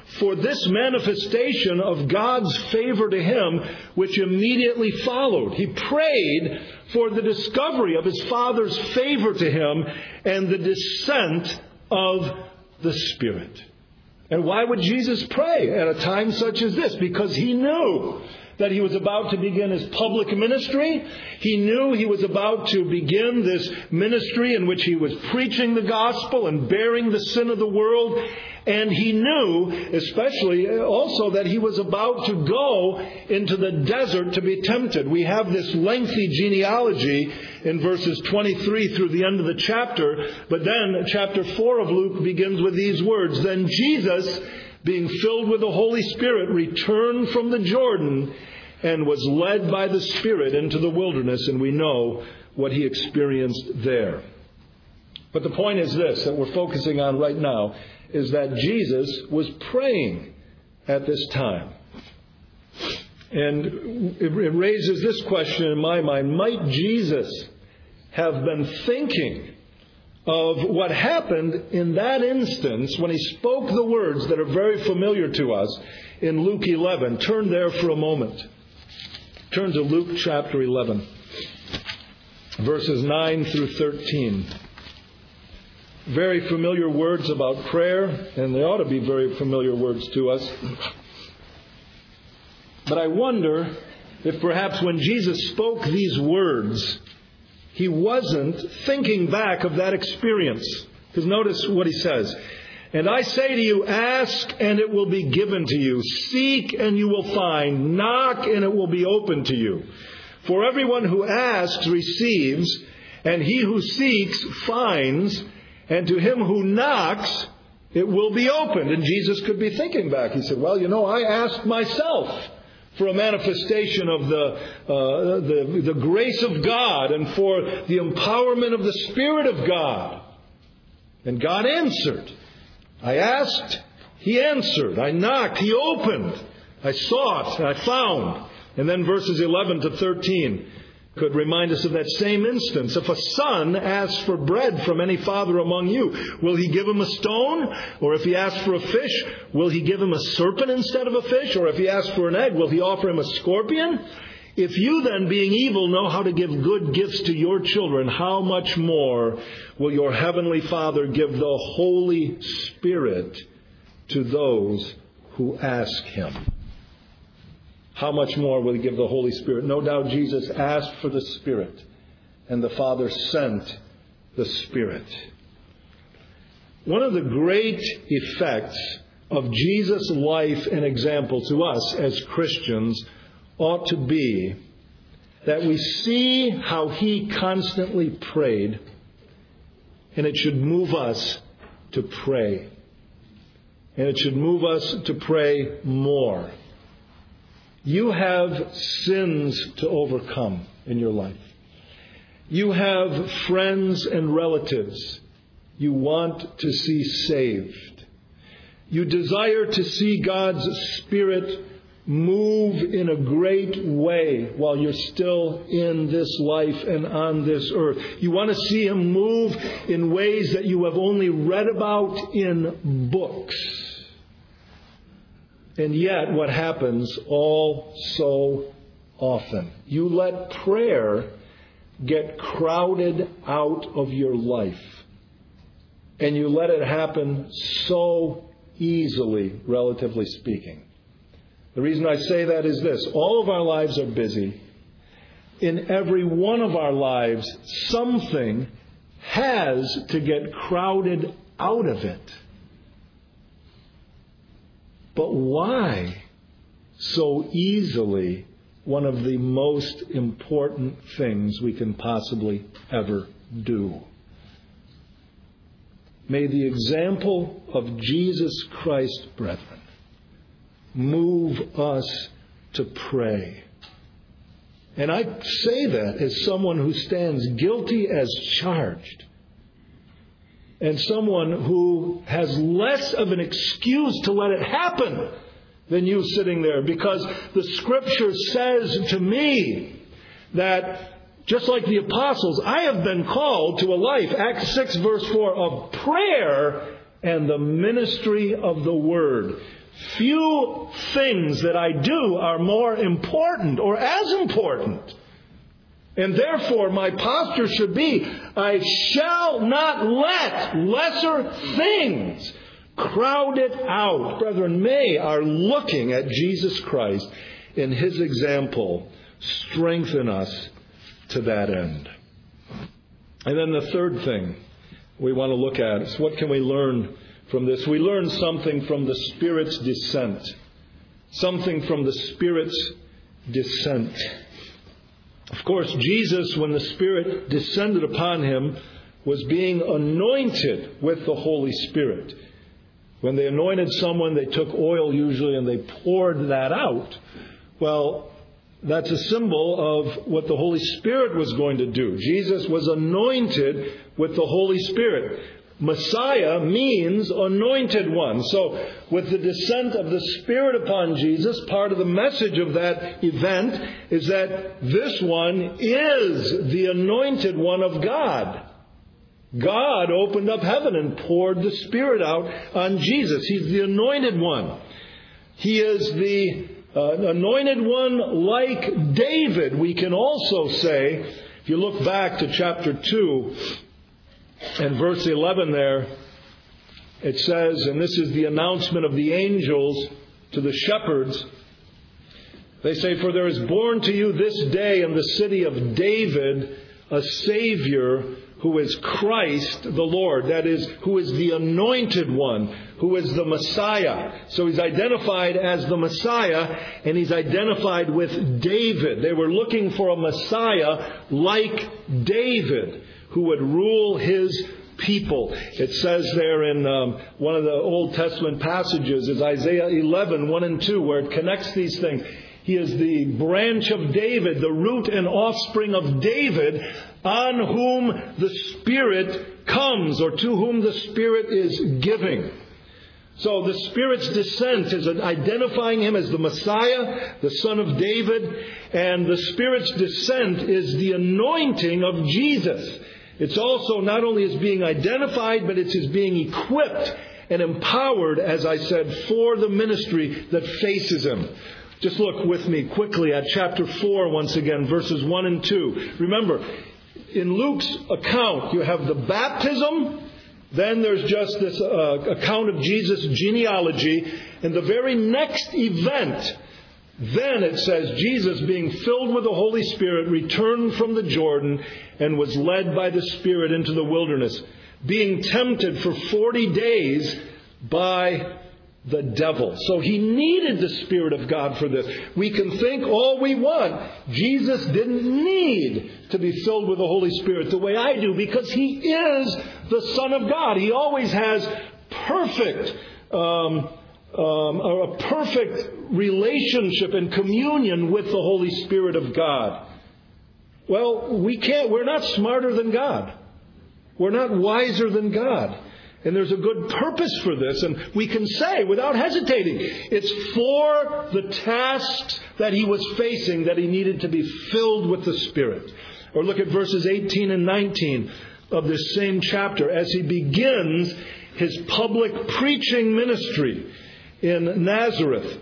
for this manifestation of God's favor to him, which immediately followed. He prayed for the discovery of his Father's favor to him and the descent of the Spirit. And why would Jesus pray at a time such as this? Because he knew that he was about to begin his public ministry. He knew he was about to begin this ministry in which he was preaching the gospel and bearing the sin of the world. And he knew, especially also, that he was about to go into the desert to be tempted. We have this lengthy genealogy in verses twenty-three through the end of the chapter. But then chapter four of Luke begins with these words. Then Jesus, being filled with the Holy Spirit, returned from the Jordan and was led by the Spirit into the wilderness. And we know what he experienced there. But the point is this, that we're focusing on right now, is that Jesus was praying at this time. And it raises this question in my mind. Might Jesus have been thinking of what happened in that instance when he spoke the words that are very familiar to us in Luke eleven? Turn there for a moment. Turn to Luke chapter eleven, verses nine through thirteen. Very familiar words about prayer, and they ought to be very familiar words to us. But I wonder if perhaps when Jesus spoke these words, he wasn't thinking back of that experience. Because notice what he says. And I say to you, ask and it will be given to you. Seek and you will find. Knock and it will be open to you. For everyone who asks receives, and he who seeks finds, and to him who knocks it will be opened. And Jesus could be thinking back. He said, well, you know, I asked myself for a manifestation of the, uh, the, the grace of God and for the empowerment of the Spirit of God. And God answered. I asked, he answered. I knocked, he opened. I sought, I found. And then verses eleven to thirteen could remind us of that same instance. If a son asks for bread from any father among you, will he give him a stone? Or if he asks for a fish, will he give him a serpent instead of a fish? Or if he asks for an egg, will he offer him a scorpion? If you then, being evil, know how to give good gifts to your children, how much more will your heavenly Father give the Holy Spirit to those who ask him? How much more will he give the Holy Spirit? No doubt Jesus asked for the Spirit, and the Father sent the Spirit. One of the great effects of Jesus' life and example to us as Christians ought to be that we see how he constantly prayed, and it should move us to pray. And it should move us to pray more. You have sins to overcome in your life. You have friends and relatives you want to see saved. You desire to see God's Spirit move in a great way while you're still in this life and on this earth. You want to see him move in ways that you have only read about in books. And yet, what happens all so often? You let prayer get crowded out of your life. And you let it happen so easily, relatively speaking. The reason I say that is this. All of our lives are busy. In every one of our lives, something has to get crowded out of it. But why so easily one of the most important things we can possibly ever do? May the example of Jesus Christ, brethren, move us to pray. And I say that as someone who stands guilty as charged, and someone who has less of an excuse to let it happen than you sitting there. Because the Scripture says to me that, just like the apostles, I have been called to a life, Acts six verse four, of prayer and the ministry of the Word. few things that I do are more important or as important. And therefore, my posture should be, I shall not let lesser things crowd it out. Brethren, may our looking at Jesus Christ in His example strengthen us to that end. And then the third thing we want to look at is, what can we learn from this? We learn something from the Spirit's descent. Something from the Spirit's descent. Of course, Jesus, when the Spirit descended upon Him, was being anointed with the Holy Spirit. When they anointed someone, they took oil usually and they poured that out. Well, that's a symbol of what the Holy Spirit was going to do. Jesus was anointed with the Holy Spirit. Messiah means anointed one. So with the descent of the Spirit upon Jesus, part of the message of that event is that this one is the anointed one of God. God opened up heaven and poured the Spirit out on Jesus. He's the anointed one. He is the uh, anointed one like David. We can also say, if you look back to chapter two, and verse eleven there, it says, and this is the announcement of the angels to the shepherds. They say, for there is born to you this day in the city of David a Savior who is Christ the Lord. That is, who is the anointed one, who is the Messiah. So He's identified as the Messiah, and He's identified with David. They were looking for a Messiah like David, who would rule His people. It says there in um, one of the Old Testament passages is Isaiah eleven, one and two, where it connects these things. He is the branch of David, the root and offspring of David, on whom the Spirit comes, or to whom the Spirit is giving. So the Spirit's descent is identifying Him as the Messiah, the Son of David, and the Spirit's descent is the anointing of Jesus. It's also not only as being identified, but it's as being equipped and empowered, as I said, for the ministry that faces Him. Just look with me quickly at chapter four once again, verses one and two. Remember, in Luke's account, you have the baptism, then there's just this uh, account of Jesus' genealogy, and the very next event, then it says, Jesus, being filled with the Holy Spirit, returned from the Jordan and was led by the Spirit into the wilderness, being tempted for forty days by the devil. So He needed the Spirit of God for this. We can think all we want. Jesus didn't need to be filled with the Holy Spirit the way I do, because He is the Son of God. He always has perfect um Um, a perfect relationship and communion with the Holy Spirit of God. Well, we can't, we're not smarter than God. We're not wiser than God. And there's a good purpose for this, and we can say without hesitating, it's for the tasks that He was facing that He needed to be filled with the Spirit. Or look at verses eighteen and nineteen of this same chapter as He begins His public preaching ministry. In Nazareth,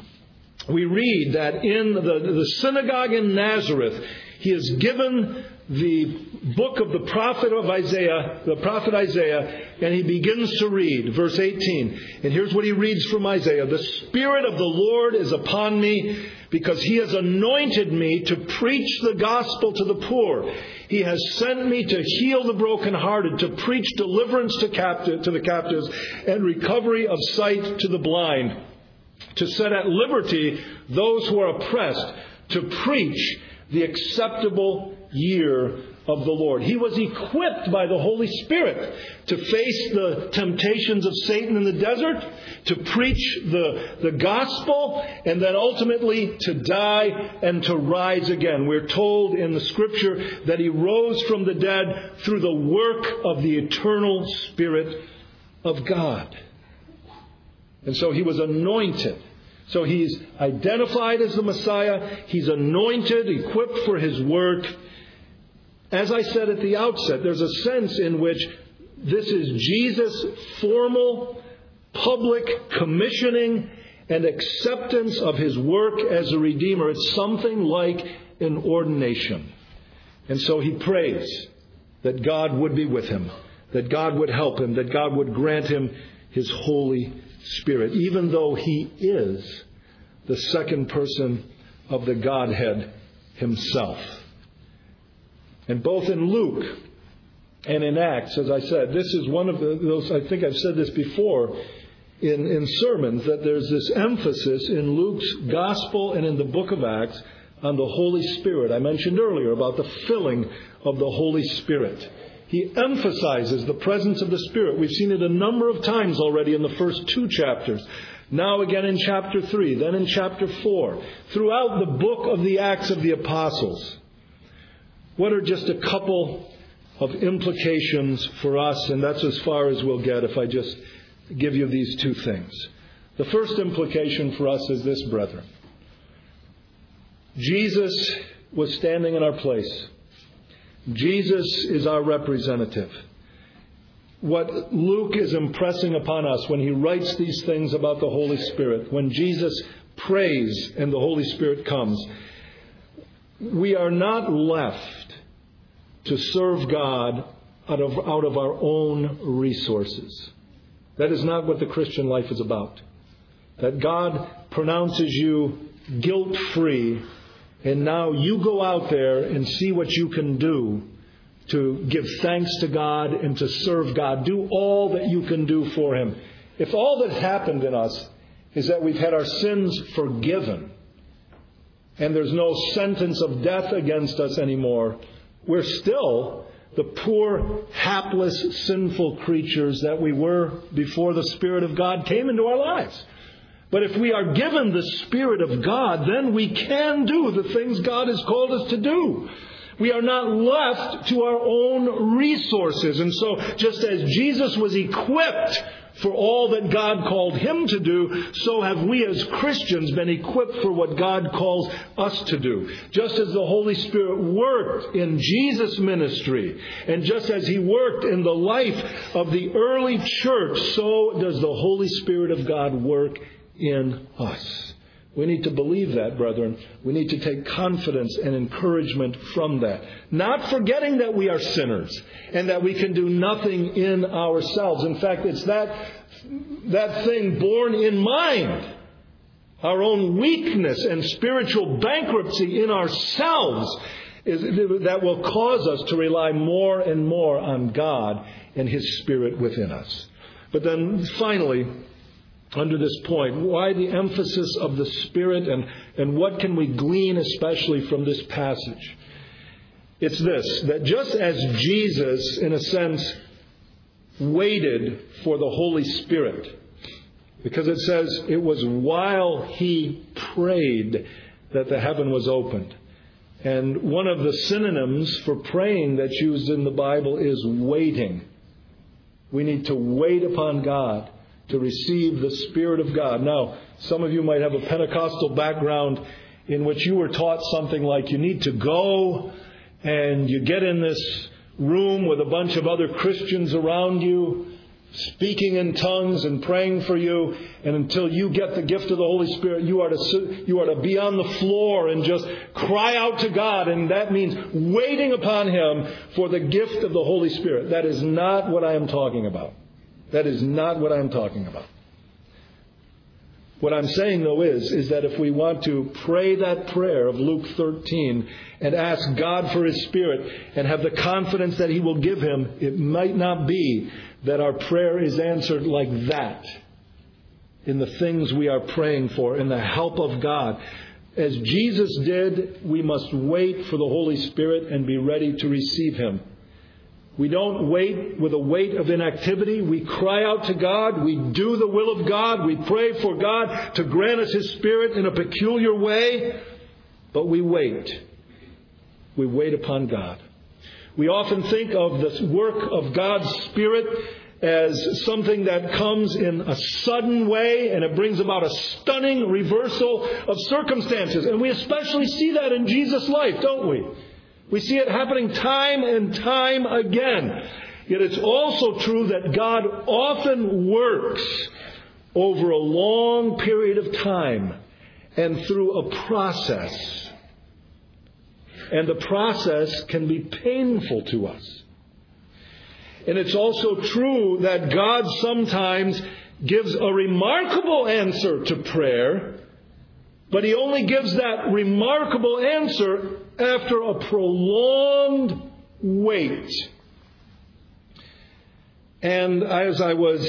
we read that in the, the synagogue in Nazareth, He is given the book of the prophet of Isaiah, the prophet Isaiah, and he begins to read, verse eighteen. And here's what he reads from Isaiah. The Spirit of the Lord is upon me, because He has anointed me to preach the gospel to the poor. He has sent me to heal the brokenhearted, to preach deliverance to captive, to the captives, and recovery of sight to the blind, to set at liberty those who are oppressed, to preach the acceptable year of the Lord. He was equipped by the Holy Spirit to face the temptations of Satan in the desert, to preach the, the gospel, and then ultimately to die and to rise again. We're told in the Scripture that He rose from the dead through the work of the eternal Spirit of God. And so He was anointed. So He's identified as the Messiah. He's anointed, equipped for His work. As I said at the outset, there's a sense in which this is Jesus' formal, public commissioning and acceptance of his work as a Redeemer. It's something like an ordination. And so he prays that God would be with him, that God would help him, that God would grant him his Holy Spirit, even though he is the second person of the Godhead himself. And both in Luke and in Acts, as I said, this is one of the, those, I think I've said this before in, in sermons, that there's this emphasis in Luke's Gospel and in the book of Acts on the Holy Spirit. I mentioned earlier about the filling of the Holy Spirit. He emphasizes the presence of the Spirit. We've seen it a number of times already in the first two chapters. Now again in chapter three, then in chapter four. Throughout the book of the Acts of the Apostles. What are just a couple of implications for us? And that's as far as we'll get if I just give you these two things. The first implication for us is this, brethren. Jesus was standing in our place. Jesus is our representative. What Luke is impressing upon us when he writes these things about the Holy Spirit, when Jesus prays and the Holy Spirit comes, we are not left to serve God out of, out of our own resources. That is not what the Christian life is about. That God pronounces you guilt-free, and now you go out there and see what you can do to give thanks to God and to serve God. Do all that you can do for Him. If all that's happened in us is that we've had our sins forgiven and there's no sentence of death against us anymore, we're still the poor, hapless, sinful creatures that we were before the Spirit of God came into our lives. But if we are given the Spirit of God, then we can do the things God has called us to do. We are not left to our own resources. And so just as Jesus was equipped for all that God called Him to do, so have we as Christians been equipped for what God calls us to do. Just as the Holy Spirit worked in Jesus' ministry, and just as He worked in the life of the early church, so does the Holy Spirit of God work in us. We need to believe that, brethren. We need to take confidence and encouragement from that. Not forgetting that we are sinners and that we can do nothing in ourselves. In fact, it's that, that thing borne in mind, our own weakness and spiritual bankruptcy in ourselves, is, that will cause us to rely more and more on God and His Spirit within us. But then finally, under this point, why the emphasis of the Spirit, and, and what can we glean especially from this passage? It's this, that just as Jesus, in a sense, waited for the Holy Spirit, because it says it was while He prayed that the heaven was opened. And one of the synonyms for praying that's used in the Bible is waiting. We need to wait upon God to receive the Spirit of God. Now, some of you might have a Pentecostal background in which you were taught something like you need to go and you get in this room with a bunch of other Christians around you, speaking in tongues and praying for you, and until you get the gift of the Holy Spirit, you are to sit, you are to be on the floor and just cry out to God, and that means waiting upon Him for the gift of the Holy Spirit. That is not what I am talking about. That is not what I'm talking about. What I'm saying, though, is, is that if we want to pray that prayer of Luke thirteen and ask God for His Spirit and have the confidence that He will give Him, it might not be that our prayer is answered like that in the things we are praying for, in the help of God. As Jesus did, we must wait for the Holy Spirit and be ready to receive Him. We don't wait with a weight of inactivity. We cry out to God. We do the will of God. We pray for God to grant us His Spirit in a peculiar way. But we wait. We wait upon God. We often think of the work of God's Spirit as something that comes in a sudden way, and it brings about a stunning reversal of circumstances. And we especially see that in Jesus' life, don't we? We see it happening time and time again. Yet it's also true that God often works over a long period of time and through a process. And the process can be painful to us. And it's also true that God sometimes gives a remarkable answer to prayer, but He only gives that remarkable answer after a prolonged wait. And as I was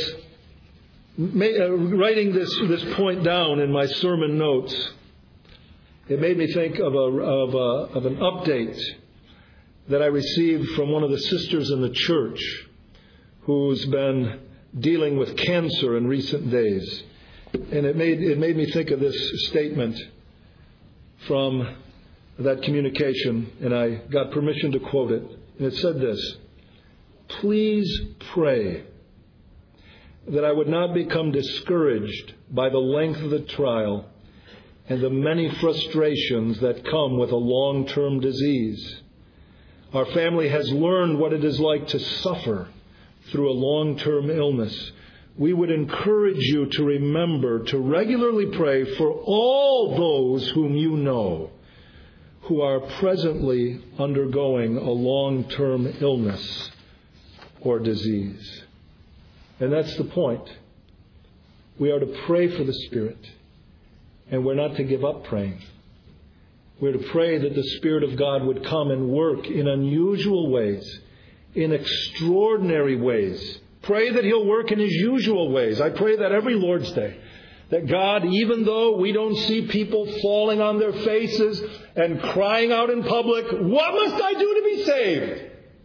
writing this, this point down in my sermon notes, it made me think of, a, of, a, of an update that I received from one of the sisters in the church who's been dealing with cancer in recent days. And it made, it made me think of this statement from that communication, and I got permission to quote it. And it said this: "Please pray that I would not become discouraged by the length of the trial and the many frustrations that come with a long-term disease. Our family has learned what it is like to suffer through a long-term illness. We would encourage you to remember to regularly pray for all those whom you know who are presently undergoing a long-term illness or disease." And that's the point. We are to pray for the Spirit, and we're not to give up praying. We're to pray that the Spirit of God would come and work in unusual ways, in extraordinary ways. Pray that He'll work in His usual ways. I pray that every Lord's Day, that God, even though we don't see people falling on their faces and crying out in public, "What must I do to be saved?"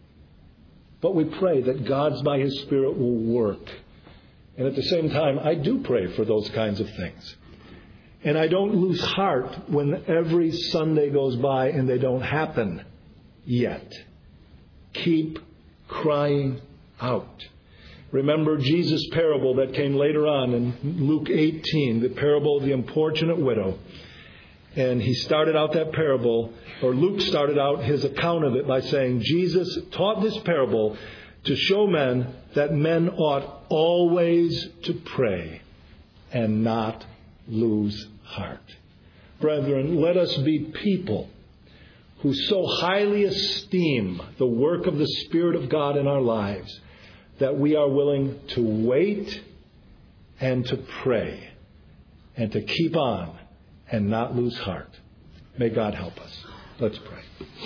But we pray that God, by His Spirit, will work. And at the same time, I do pray for those kinds of things. And I don't lose heart when every Sunday goes by and they don't happen yet. Keep crying out. Remember Jesus' parable that came later on in Luke eighteen, the parable of the importunate widow. And he started out that parable, or Luke started out his account of it by saying, Jesus taught this parable to show men that men ought always to pray and not lose heart. Brethren, let us be people who so highly esteem the work of the Spirit of God in our lives that we are willing to wait and to pray and to keep on and not lose heart. May God help us. Let's pray.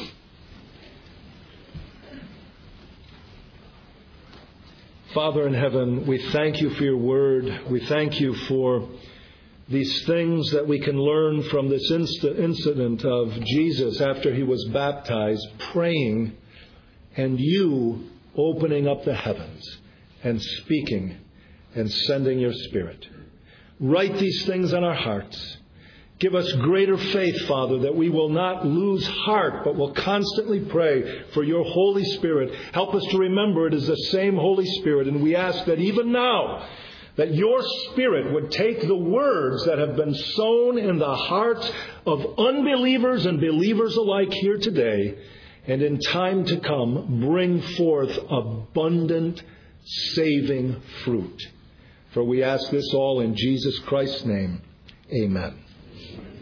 Father in heaven, we thank you for your word. We thank you for these things that we can learn from this inst- incident of Jesus after he was baptized, praying, and you opening up the heavens and speaking and sending your Spirit. Write these things on our hearts. Give us greater faith, Father, that we will not lose heart, but will constantly pray for your Holy Spirit. Help us to remember it is the same Holy Spirit, and we ask that even now, that your Spirit would take the words that have been sown in the hearts of unbelievers and believers alike here today, and in time to come, bring forth abundant, saving fruit. For we ask this all in Jesus Christ's name. Amen.